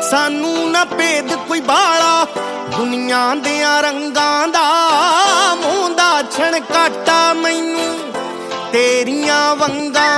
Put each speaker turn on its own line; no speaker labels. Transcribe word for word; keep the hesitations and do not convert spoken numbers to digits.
सानू ना भेद कोई बाला दुनिया दियां रंगां दा। मूंह दा छणकाटा मैनू तेरियां वंगां